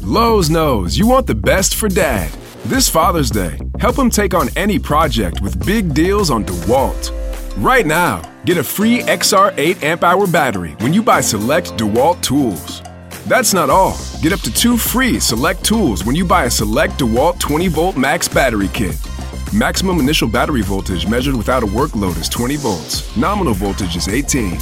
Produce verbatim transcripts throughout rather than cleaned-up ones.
Lowe's knows you want the best for dad. This Father's Day, help him take on any project with big deals on DeWalt. Right now, get a free X R eight amp hour battery when you buy select DeWalt tools. That's not all. Get up to two free select tools when you buy a select DeWalt twenty volt max battery kit. Maximum initial battery voltage measured without a workload is twenty volts. Nominal voltage is eighteen.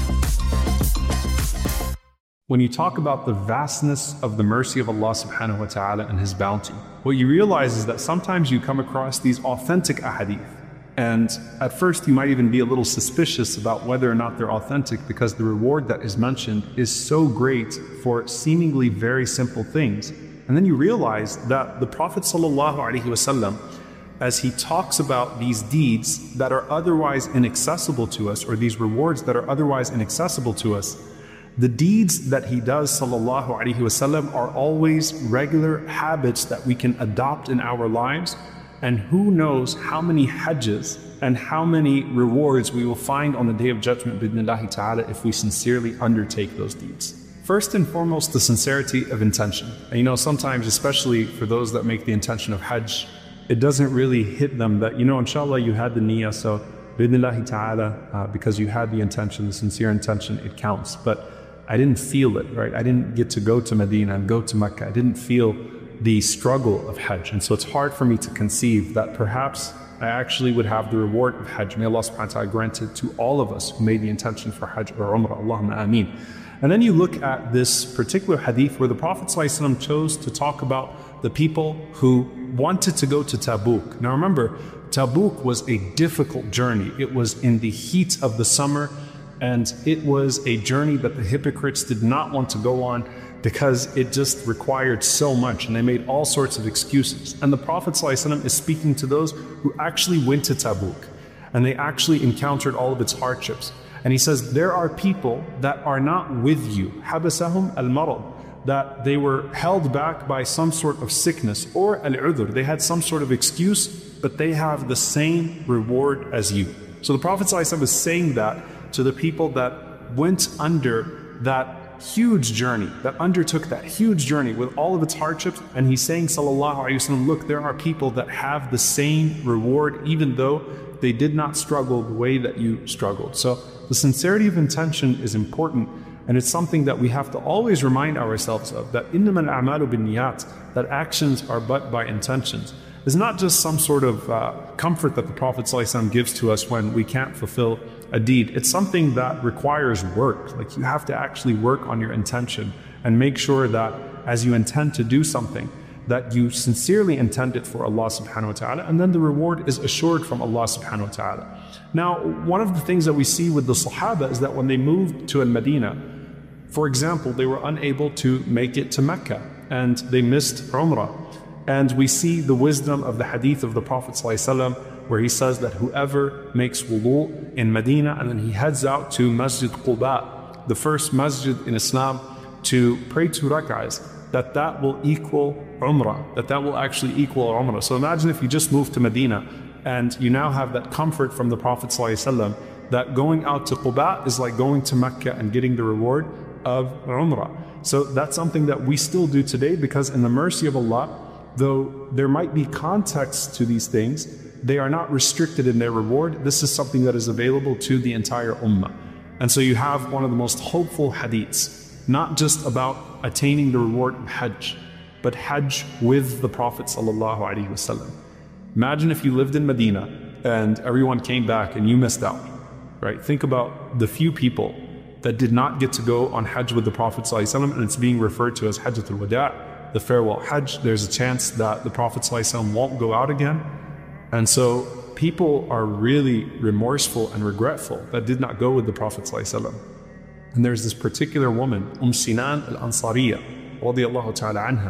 When you talk about the vastness of the mercy of Allah subhanahu wa ta'ala and His bounty, what you realize is that sometimes you come across these authentic ahadith. And at first you might even be a little suspicious about whether or not they're authentic, because the reward that is mentioned is so great for seemingly very simple things. And then you realize that the Prophet sallallahu alaihi wasallam, as he talks about these deeds that are otherwise inaccessible to us, or these rewards that are otherwise inaccessible to us, the deeds that he does sallallahu alaihi wasallam are always regular habits that we can adopt in our lives. And who knows how many hajjs and how many rewards we will find on the Day of Judgment bidnillahi ta'ala if we sincerely undertake those deeds. First and foremost, the sincerity of intention. And you know, sometimes, especially for those that make the intention of hajj, it doesn't really hit them that, you know, inshallah you had the niyyah, so bidnillahi ta'ala, uh, because you had the intention, the sincere intention, it counts. But I didn't feel it, right? I didn't get to go to Medina and go to Mecca. I didn't feel the struggle of Hajj. And so it's hard for me to conceive that perhaps I actually would have the reward of Hajj. May Allah subhanahu wa ta'ala grant it to all of us who made the intention for Hajj or Umrah. Allahumma ameen. And then you look at this particular hadith where the Prophet ﷺ chose to talk about the people who wanted to go to Tabuk. Now remember, Tabuk was a difficult journey. It was in the heat of the summer, and it was a journey that the hypocrites did not want to go on because it just required so much, and they made all sorts of excuses. And the Prophet ﷺ is speaking to those who actually went to Tabuk, and they actually encountered all of its hardships. And he says, there are people that are not with you, habasahum al-marad, that they were held back by some sort of sickness, or al-udhr, they had some sort of excuse, but they have the same reward as you. So the Prophet ﷺ is saying that to the people that went under that huge journey, that undertook that huge journey with all of its hardships. And he's saying, sallallahu alaihi wasallam, look, there are people that have the same reward even though they did not struggle the way that you struggled. So the sincerity of intention is important, and it's something that we have to always remind ourselves of, that innamal a'malu binniyat, that actions are but by intentions. It's not just some sort of uh, comfort that the Prophet ﷺ gives to us when we can't fulfill a deed. It's something that requires work. Like, you have to actually work on your intention and make sure that as you intend to do something, that you sincerely intend it for Allah subhanahu wa ta'ala, and then the reward is assured from Allah subhanahu wa ta'ala. Now, one of the things that we see with the Sahaba is that when they moved to Al-Madinah, for example, they were unable to make it to Mecca, and they missed Umrah. And we see the wisdom of the hadith of the Prophet ﷺ, where he says that whoever makes wudu in Medina and then he heads out to Masjid Quba, the first masjid in Islam, to pray two rak'ahs, that that will equal Umrah, that that will actually equal Umrah. So imagine if you just moved to Medina and you now have that comfort from the Prophet ﷺ that going out to Quba is like going to Mecca and getting the reward of Umrah. So that's something that we still do today, because in the mercy of Allah, though there might be context to these things, they are not restricted in their reward. This is something that is available to the entire ummah. And so you have one of the most hopeful hadiths, not just about attaining the reward of Hajj, but Hajj with the Prophet sallallahu alaihi wasallam. Imagine if you lived in Medina and everyone came back and you missed out, right? Think about the few people that did not get to go on Hajj with the Prophet sallallahu alaihi wasallam, and it's being referred to as Hajjatul Wada', the farewell Hajj. There's a chance that the Prophet ﷺ won't go out again. And so people are really remorseful and regretful that did not go with the Prophet ﷺ. And there's this particular woman, Umm Sinan al-Ansariya, radiyallahu ta'ala anha,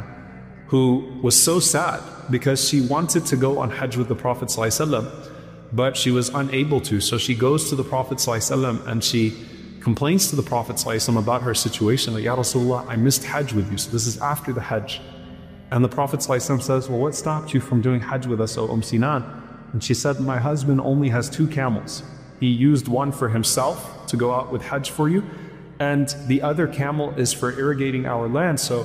who was so sad because she wanted to go on Hajj with the Prophet ﷺ, but she was unable to. So she goes to the Prophet ﷺ and she complains to the Prophet ﷺ about her situation, like, Ya Rasulullah, I missed Hajj with you. So this is after the Hajj. And the Prophet ﷺ says, well, what stopped you from doing Hajj with us, O Umm Sinan? And she said, my husband only has two camels. He used one for himself to go out with Hajj for you, and the other camel is for irrigating our land. So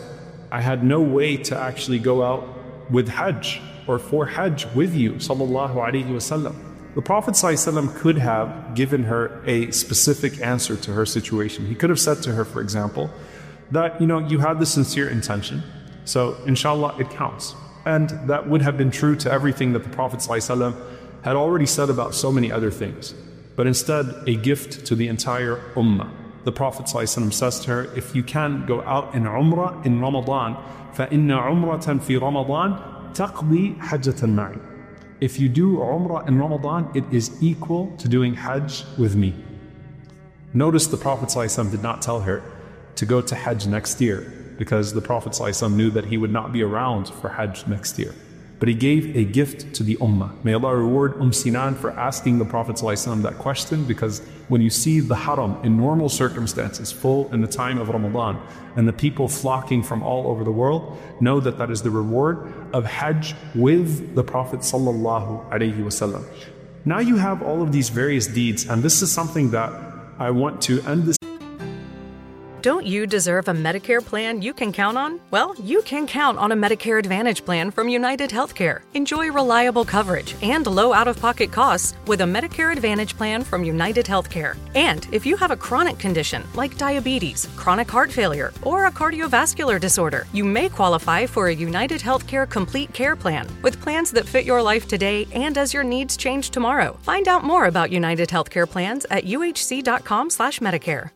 I had no way to actually go out with Hajj or for Hajj with you, sallallahu alaihi wasallam. The Prophet ﷺ could have given her a specific answer to her situation. He could have said to her, for example, that, you know, you had the sincere intention, so inshallah it counts. And that would have been true to everything that the Prophet ﷺ had already said about so many other things. But instead, a gift to the entire ummah. The Prophet ﷺ says to her, if you can go out in Umrah in Ramadan, فَإِنَّ عُمْرَةً فِي رَمَضَانَ تَقْضِي حَجَّةً مَعِي. If you do Umrah in Ramadan, it is equal to doing Hajj with me. Notice the Prophet ﷺ did not tell her to go to Hajj next year, because the Prophet ﷺ knew that he would not be around for Hajj next year. But he gave a gift to the Ummah. May Allah reward Umm Sinan for asking the Prophet ﷺ that question, because when you see the Haram in normal circumstances full in the time of Ramadan and the people flocking from all over the world, know that that is the reward of Hajj with the Prophet ﷺ. Now you have all of these various deeds, and this is something that I want to end this. Don't you deserve a Medicare plan you can count on? Well, you can count on a Medicare Advantage plan from United Healthcare. Enjoy reliable coverage and low out-of-pocket costs with a Medicare Advantage plan from United Healthcare. And if you have a chronic condition like diabetes, chronic heart failure, or a cardiovascular disorder, you may qualify for a United Healthcare Complete Care Plan with plans that fit your life today and as your needs change tomorrow. Find out more about United Healthcare plans at U H C dot com slash Medicare.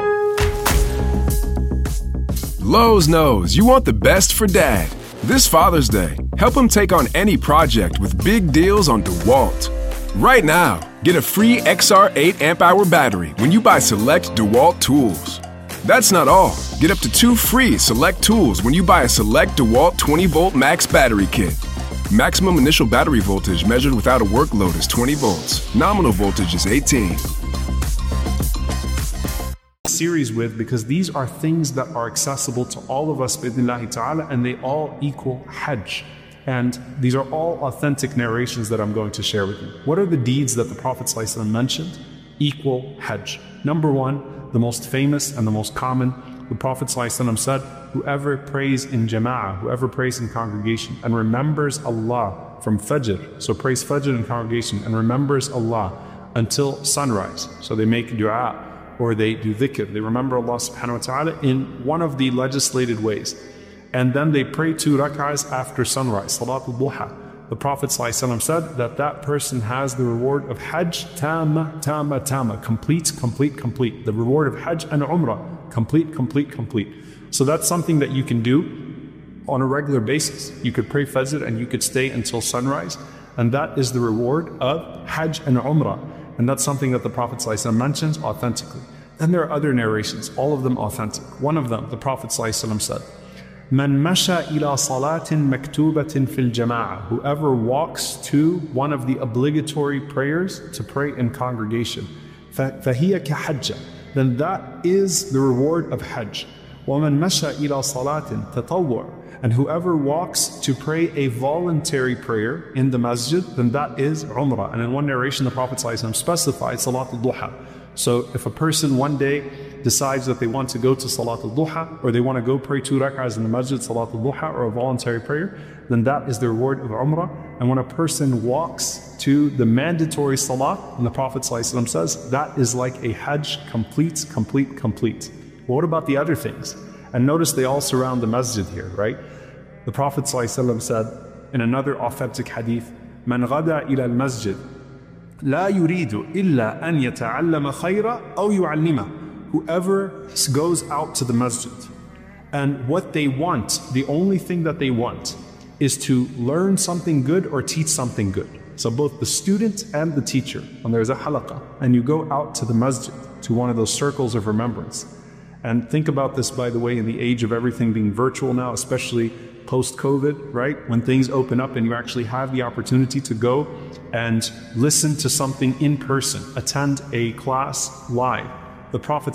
Lowe's knows you want the best for dad. This Father's Day, help him take on any project with big deals on DeWalt. Right now, get a free X R eight amp hour battery when you buy select DeWalt tools. That's not all. Get up to two free select tools when you buy a select DeWalt twenty volt max battery kit. Maximum initial battery voltage measured without a workload is twenty volts. Nominal voltage is eighteen. Series with, because these are things that are accessible to all of us bi'idhnillahi ta'ala, and they all equal Hajj. And these are all authentic narrations that I'm going to share with you. What are the deeds that the Prophet ﷺ mentioned? Equal Hajj. Number one, the most famous and the most common, the Prophet ﷺ said, whoever prays in jama'ah, whoever prays in congregation and remembers Allah from Fajr, so prays Fajr in congregation and remembers Allah until sunrise, so they make dua, or they do dhikr, they remember Allah subhanahu wa ta'ala in one of the legislated ways. And then they pray two rak'ahs after sunrise, Salatul Duha. The Prophet ﷺ said that that person has the reward of Hajj, Tama, Tama, Tama, complete, complete, complete. The reward of Hajj and Umrah, complete, complete, complete. So that's something that you can do on a regular basis. You could pray Fajr and you could stay until sunrise, and that is the reward of Hajj and Umrah. And that's something that the Prophet ﷺ mentions authentically. Then there are other narrations, all of them authentic. One of them, the Prophet ﷺ said, Man masha ila salatin maktubatin fil jama'ah. Whoever walks to one of the obligatory prayers to pray in congregation, fahiya kahajja. Then that is the reward of Hajj. وَمَنْ مَشَى إِلَى صَلَاةٍ تَطَوُّعٍ. And whoever walks to pray a voluntary prayer in the masjid, then that is Umrah. And in one narration, the Prophet ﷺ specified Salatul Duha. So if a person one day decides that they want to go to Salatul Duha, or they want to go pray two rak'ahs in the masjid, Salatul Duha, or a voluntary prayer, then that is the reward of Umrah. And when a person walks to the mandatory Salah, and the Prophet ﷺ says, that is like a Hajj, complete, complete, complete. Well, what about the other things? And notice they all surround the masjid here, right? The Prophet ﷺ said in another authentic hadith, Man ghada ila al-masjid, la yuridu illa an yata'allama khayra aw yu'allima. Whoever goes out to the masjid, and what they want, the only thing that they want, is to learn something good or teach something good. So both the student and the teacher, when there's a halaqah, and you go out to the masjid, to one of those circles of remembrance. And think about this, by the way, in the age of everything being virtual now, especially post-COVID, right? When things open up and you actually have the opportunity to go and listen to something in person, attend a class live. The Prophet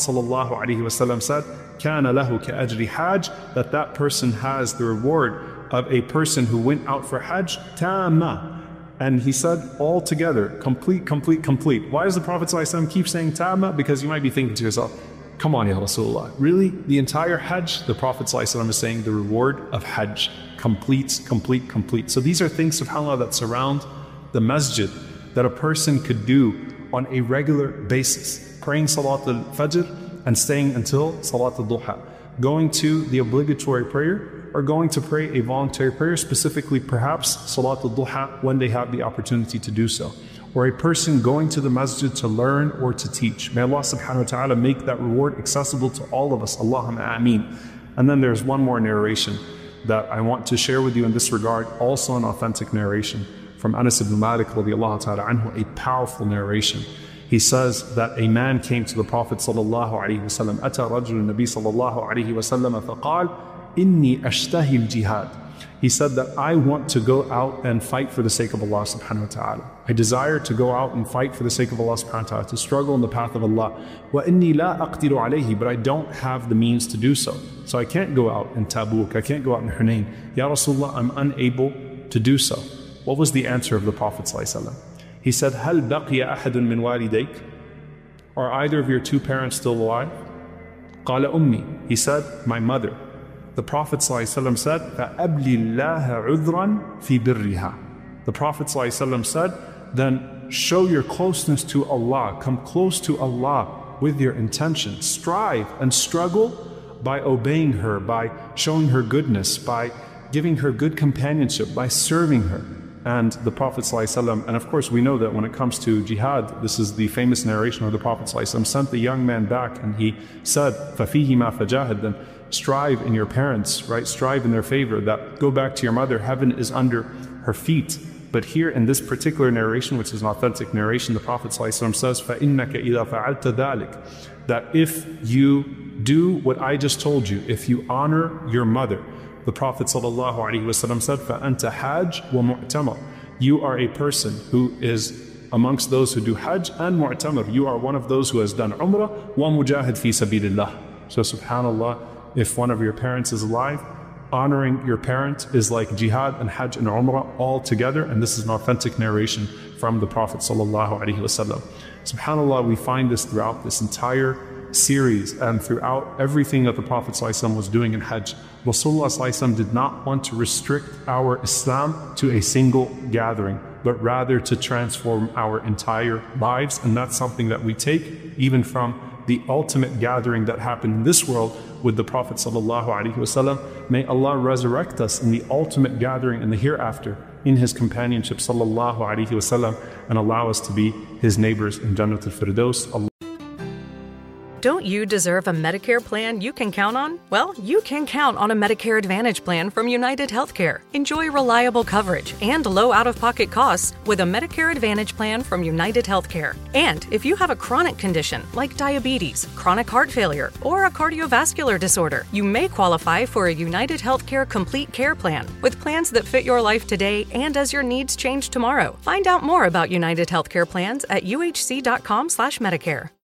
ﷺ said, كَانَ لَهُ كَأَجْرِ حَاجٍ, that that person has the reward of a person who went out for Hajj, Tama. And he said, all together, complete, complete, complete. Why does the Prophet ﷺ keep saying Tama? Because you might be thinking to yourself, Come on, Ya Rasulullah. Really? The entire Hajj, the Prophet ﷺ is saying the reward of Hajj completes, complete, complete. So these are things, subhanAllah, that surround the masjid that a person could do on a regular basis. Praying Salat al-Fajr and staying until Salat al-Duha. Going to the obligatory prayer or going to pray a voluntary prayer, specifically perhaps Salat al-Duha when they have the opportunity to do so. Or a person going to the masjid to learn or to teach. May Allah subhanahu wa ta'ala make that reward accessible to all of us. Allahumma ameen. And then there's one more narration that I want to share with you in this regard, also an authentic narration from Anas ibn Malik radiallahu ta'ala anhu, a powerful narration. He says that a man came to the Prophet sallallahu alaihi wasallam, أتى رجل النبي صلى الله عليه وسلم فقال إني أشتهي الجهاد. He said that I want to go out and fight for the sake of Allah subhanahu wa ta'ala. I desire to go out and fight for the sake of Allah subhanahu wa ta'ala, to struggle in the path of Allah. وَإِنِّي لَا أَقْدِرُ عَلَيْهِ. But I don't have the means to do so. So I can't go out in Tabuk, I can't go out in Hunayn. Ya Rasulullah, I'm unable to do so. What was the answer of the Prophet ﷺ? He said, هَلْ بَقِيَ أَحَدٌ مِّن وَالِدَيْكَ. Are either of your two parents still alive? قَالَ أُمِّي. He said, my mother. The Prophet ﷺ said, فَأَبْلِ اللَّهَ عُذْرًا فِي بِرِّهَا. The Prophet ﷺ said, then show your closeness to Allah, come close to Allah with your intention. Strive and struggle by obeying her, by showing her goodness, by giving her good companionship, by serving her. And the Prophet ﷺ, and of course we know that when it comes to jihad, this is the famous narration of the Prophet ﷺ, sent the young man back and he said, فَفِيهِ مَا فَجَاهِدْ. Then strive in your parents, right? Strive in their favor, that go back to your mother, heaven is under her feet. But here in this particular narration, which is an authentic narration, the Prophet ﷺ says, فَإِنَّكَ إِذَا فَعَلْتَ ذَلِكَ. That if you do what I just told you, if you honor your mother, the Prophet ﷺ said, فَأَنْتَ حَاجٌ وَمُعْتَمَرٌ. You are a person who is amongst those who do Hajj and Mu'tamar. You are one of those who has done Umrah, وَمُجَاهِدْ فِي سَبِيلِ اللَّهِ. So subhanAllah, if one of your parents is alive, honoring your parent is like jihad and Hajj and Umrah all together. And this is an authentic narration from the Prophet ﷺ. SubhanAllah, we find this throughout this entire series and throughout everything that the Prophet ﷺ was doing in Hajj. Rasulullah ﷺ did not want to restrict our Islam to a single gathering, but rather to transform our entire lives. And that's something that we take even from the ultimate gathering that happened in this world with the Prophet ﷺ. May Allah resurrect us in the ultimate gathering in the hereafter in His companionship ﷺ, and allow us to be His neighbors in Jannat al-Firdaus. Allah. Don't you deserve a Medicare plan you can count on? Well, you can count on a Medicare Advantage plan from United Healthcare. Enjoy reliable coverage and low out-of-pocket costs with a Medicare Advantage plan from United Healthcare. And if you have a chronic condition like diabetes, chronic heart failure, or a cardiovascular disorder, you may qualify for a United Healthcare Complete Care Plan with plans that fit your life today and as your needs change tomorrow. Find out more about United Healthcare plans at U H C dot com slash Medicare.